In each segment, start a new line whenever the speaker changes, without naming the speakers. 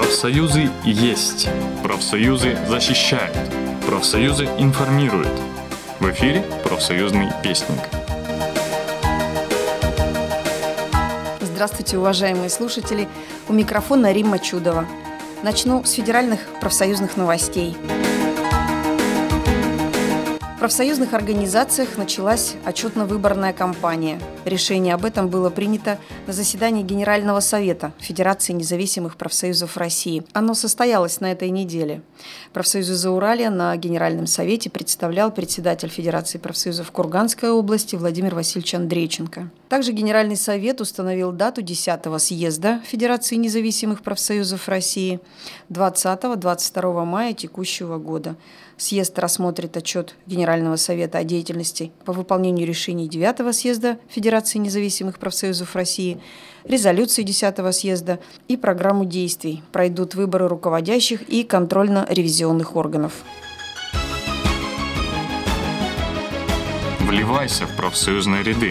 Профсоюзы есть. Профсоюзы защищают. Профсоюзы информируют. В эфире «Профсоюзный вестник».
Здравствуйте, уважаемые слушатели. У микрофона Римма Чудова. Начну с федеральных профсоюзных новостей. В профсоюзных организациях началась отчетно-выборная кампания. Решение об этом было принято на заседании Генерального совета Федерации независимых профсоюзов России. Оно состоялось на этой неделе. Профсоюзы Зауралья на Генеральном совете представлял председатель Федерации профсоюзов Курганской области Владимир Васильевич Андрейченко. Также Генеральный совет установил дату 10-го съезда Федерации независимых профсоюзов России 20-22 мая текущего года. Съезд рассмотрит отчет Генерального совета о деятельности по выполнению решений 9-го съезда Федерации независимых профсоюзов России, резолюции 10-го съезда и программу действий. Пройдут выборы руководящих и контрольно-ревизионных органов.
Вливайся в профсоюзные ряды.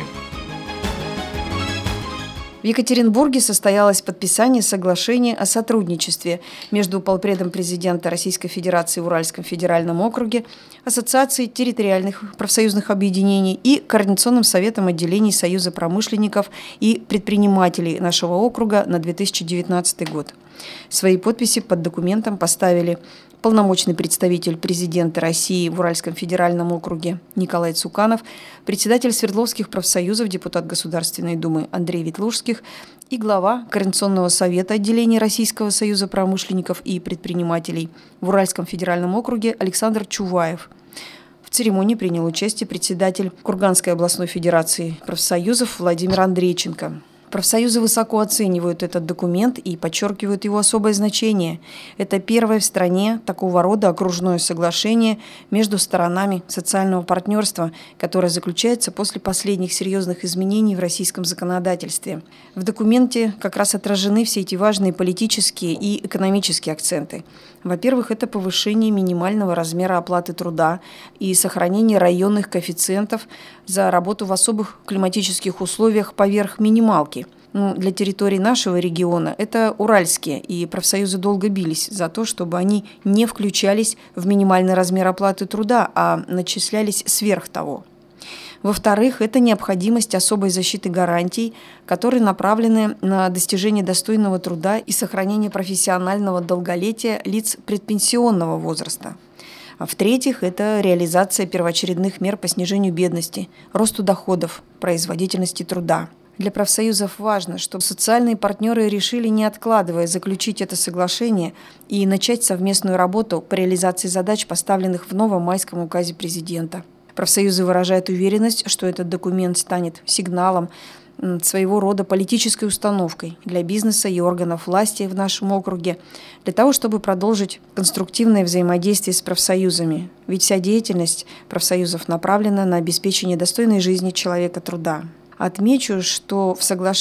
В Екатеринбурге состоялось подписание соглашения о сотрудничестве между полпредом президента Российской Федерации в Уральском федеральном округе, Ассоциацией территориальных профсоюзных объединений и Координационным советом отделений Союза промышленников и предпринимателей нашего округа на 2019 год. Свои подписи под документом поставили полномочный представитель президента России в Уральском федеральном округе Николай Цуканов, председатель Свердловских профсоюзов, депутат Государственной Думы Андрей Ветлужских и глава Координационного совета отделений Российского союза промышленников и предпринимателей в Уральском федеральном округе Александр Чуваев. В церемонии принял участие председатель Курганской областной федерации профсоюзов Владимир Андрейченко. Профсоюзы высоко оценивают этот документ и подчеркивают его особое значение. Это первое в стране такого рода окружное соглашение между сторонами социального партнерства, которое заключается после последних серьезных изменений в российском законодательстве. В документе как раз отражены все эти важные политические и экономические акценты. Во-первых, это повышение минимального размера оплаты труда и сохранение районных коэффициентов за работу в особых климатических условиях поверх минималки. Для территории нашего региона это уральские, и профсоюзы долго бились за то, чтобы они не включались в минимальный размер оплаты труда, а начислялись сверх того. Во-вторых, это необходимость особой защиты гарантий, которые направлены на достижение достойного труда и сохранение профессионального долголетия лиц предпенсионного возраста. А в-третьих, это реализация первоочередных мер по снижению бедности, росту доходов, производительности труда. Для профсоюзов важно, чтобы социальные партнеры решили, не откладывая, заключить это соглашение и начать совместную работу по реализации задач, поставленных в новом майском указе президента. Профсоюзы выражают уверенность, что этот документ станет сигналом, своего рода политической установкой для бизнеса и органов власти в нашем округе, для того, чтобы продолжить конструктивное взаимодействие с профсоюзами. Ведь вся деятельность профсоюзов направлена на обеспечение достойной жизни человека труда. Отмечу, что в соглашении